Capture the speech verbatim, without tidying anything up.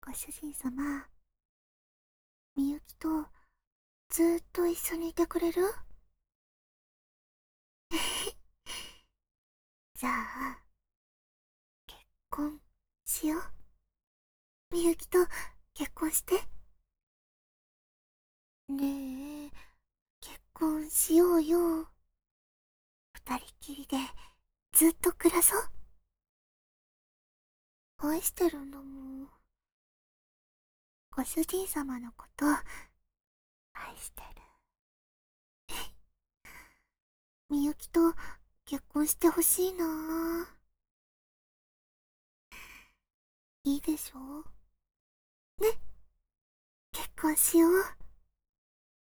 ご主人様、みゆきとずーっと一緒にいてくれる？じゃあ、結婚しよう。みゆきと結婚して。ねえ、結婚しようよ。二人きりでずっと暮らそう。愛してるんだもん。ご主人様のこと愛してる。みゆきと結婚してほしいなぁ。いいでしょ？ね、結婚しよう。